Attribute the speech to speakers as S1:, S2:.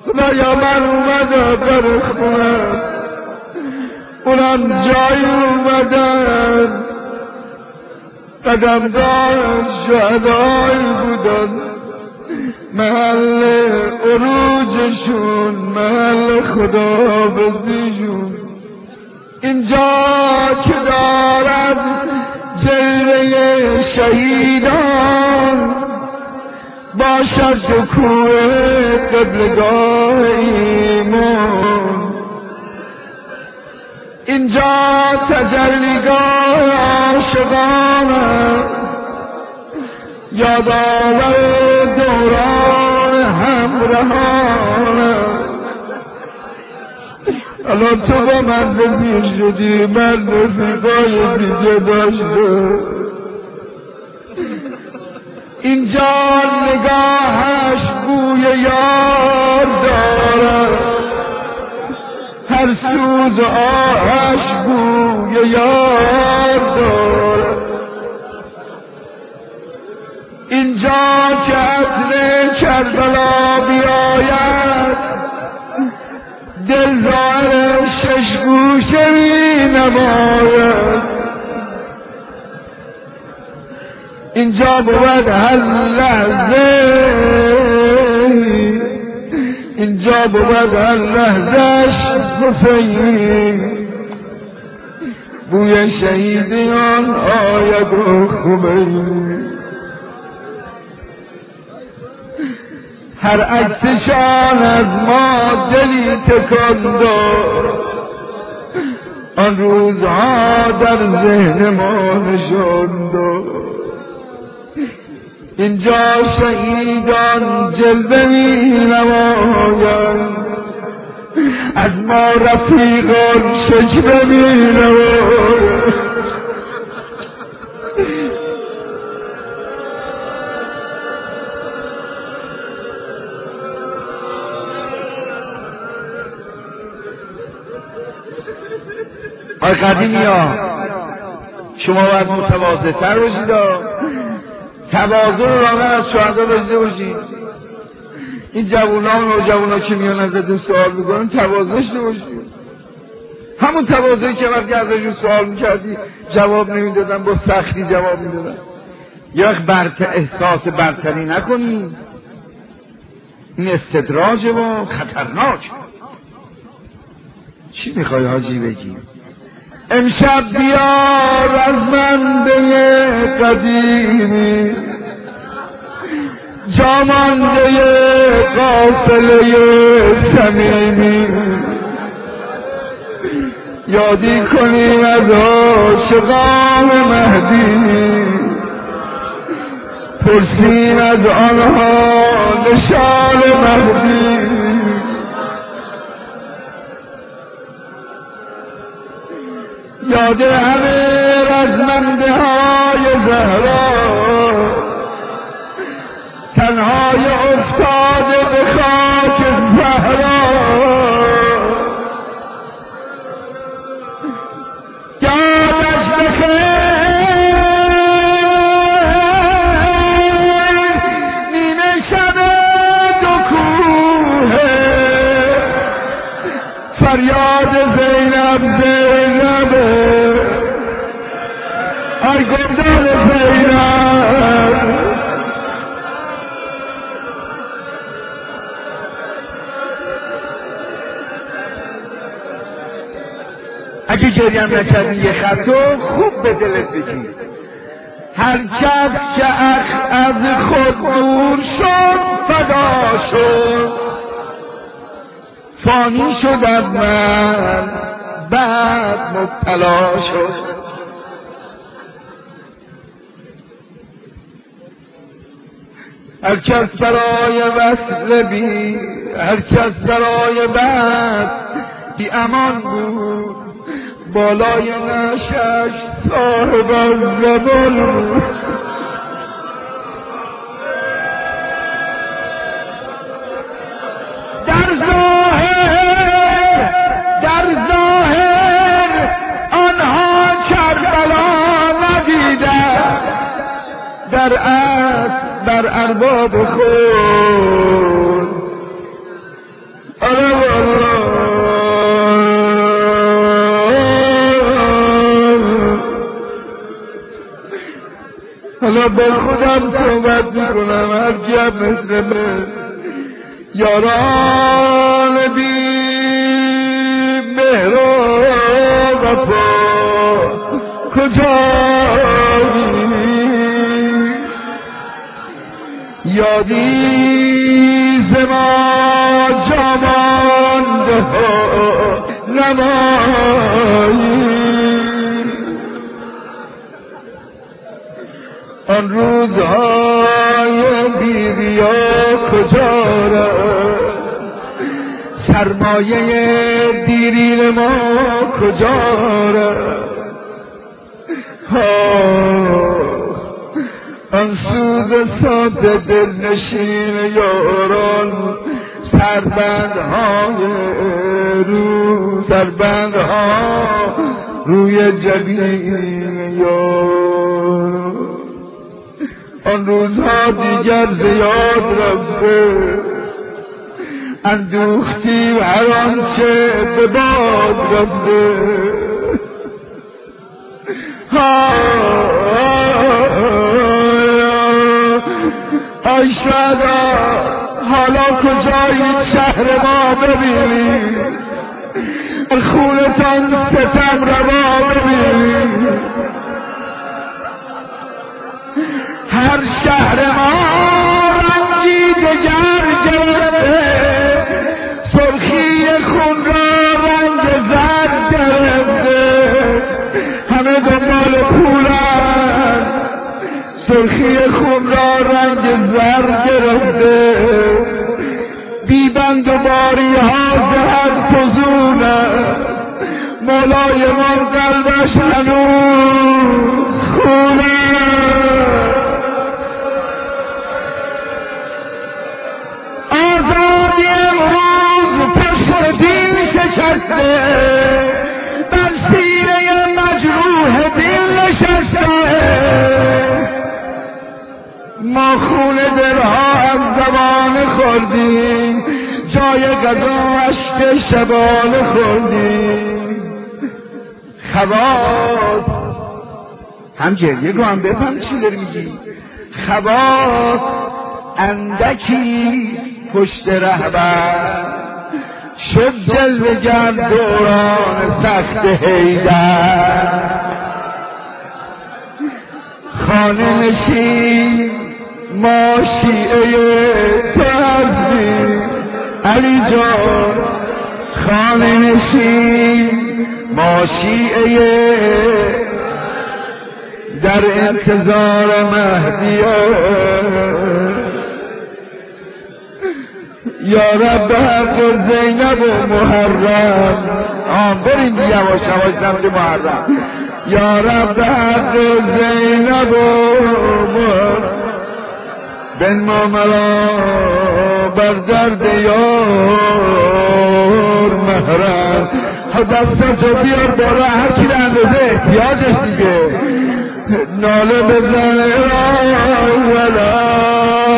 S1: خدایا من اومدم در خونم، اونم جایی اومدن قدمدار شهدایی بودن، محل عروجشون، محل خدابزیشون. اینجا که دارد جلوه شهیدان، باشد کوه قبلگاه ایمان. اینجا تجلیگاه عاشقانه، یادآور دوران همراهانه. الان تو با من رفیق شدی، من رفیقای دیگه داشته. اینجا نگاهش بوی یار دارد، هر سوز آهش بوی یار دارد. اینجا که عطر کربلا بیاید، دل ظاهر شش گوشه می نماید. اینجا بود هر لحظه، اینجا بود هر لحظهش حسینی، بوی شهیدیان آید و خمینی. هر عکسشان از ما دلی تکان داد، آن روزها در ذهن ما نشان داد. اینجا شهیدان جلوه می نمایند، از ما رفیقان شکوه می نمایند. آی قدیمی ها، شما باید متواضع تر باشید، تواضع رو راه از شهدا داشته باشید. این جوونا و نوجوانا که میان ازتون سوال میکنن تواضع داشته باشید، همون تواضعی که وقتی ازشون سوال میکردی جواب نمیدادن، با سختی جواب میدادن. یا احساس برتری نکنی، این استدراج و خطرناک. چی میخوای حاجی بگی؟ امشب بیار از من به قدیمی، جامانده قافله صمیمی. یادی کنیم از عاشقان مهدی، پرسیم از آنها نشان مهدی. یاد همه رزمنده های زهرا، تنهای افتاده به خاک زهرا. یادش بخیر نیمه شب دو کوه، فریاد زینب زینبه، آی گردان زینب. اگه گریم نکردی یه خطو خوب به دلت بگی، هر کس که از خود دور شد فدا شد، فانی شدم من بعد مبتلا شد. هر کس برای وصل بی، هر کس برای وصل بی امان بود، بالای نشش صاحب الزبان بود. در ظاهر آنها کربلا ندیدند، در اصل بر ارباب خود خدا به خودم صحبت میکنم هر جب مثل من یاران بی مهر و وفا کجایی یادی ز ما جامانده ها نمایی آن روزهای بی‌ریا کجا رفت سرمایه دیرین ما کجا رفت آن سوز ساده دلنشین یاران سربندها روی جبین یار آن روزها دیگر زیاد رفته اندوختی و هر آنچه به باد رفته ای شهدا حالا کجایید شهر ما ببینید خونتان ستم روا ببینید هر شهر ما رنگی دگر گرفته سرخی خون را رنگ زرد گرفته همه دنبال پولند سرخی خون را رنگ زرد گرفته بیبند و باری ها زهد فزون است مولای من قلبش هنوز خونه آزادی امروز پشت دین شکسته بر سینه مجروح دل نشسته ما خون دلها از زبان خوردیم جای غذا اشک شبانه خوردیم خواست هم گریه گو هم بفهم چی داری میگی خواست اندکی پشت رهبر شد جلوه گر دوران سخت حیدر خانه نشین ما شیعه تو هستیم علی جان خانه نشین ما شیعه در انتظار مهدیان یا رب حق زینب و محرم برین یواش یواش سمت محرم یا رب حق زینب و محرم بنما مرا بر درد یار محرم دستاتو بیار بالا هر کی به اندازه احتیاجش دیگه ناله بزنه ولا